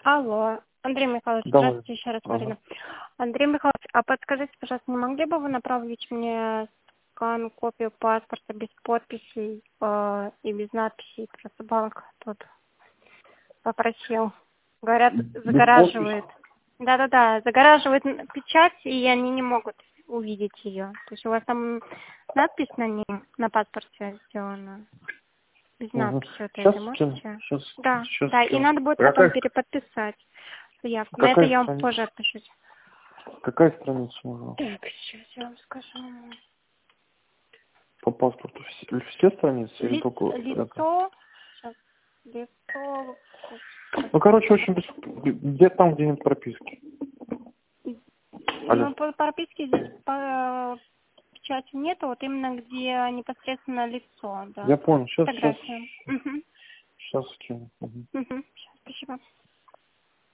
Алло, Андрей Михайлович, Да, здравствуйте еще раз, ага. Марина. Андрей Михайлович, а подскажите, пожалуйста, не могли бы вы направить мне скан, копию паспорта без подписей и без надписей? Просто банк тут попросил. Говорят, Без загораживает. подписи? Да-да-да, загораживает печать, и они не могут увидеть ее. То есть у вас там надпись на ней, на паспорте сделана. Без Угу. надписи вот Сейчас этой скину. можете? Сейчас. Да, да, и надо будет потом переподписать заявку. На это Какая я вам страница? позже отпишусь. Какая страница нужна? Так, сейчас я вам скажу. По паспорту все страницы или только это? Лицо, сейчас, лицо, Ну, короче, в общем, где там, где нет прописки. Алло. ну, по прописке здесь по печати нету, вот именно где непосредственно лицо, да. Я понял. Сейчас Фотография. Угу. скину. Угу. Угу.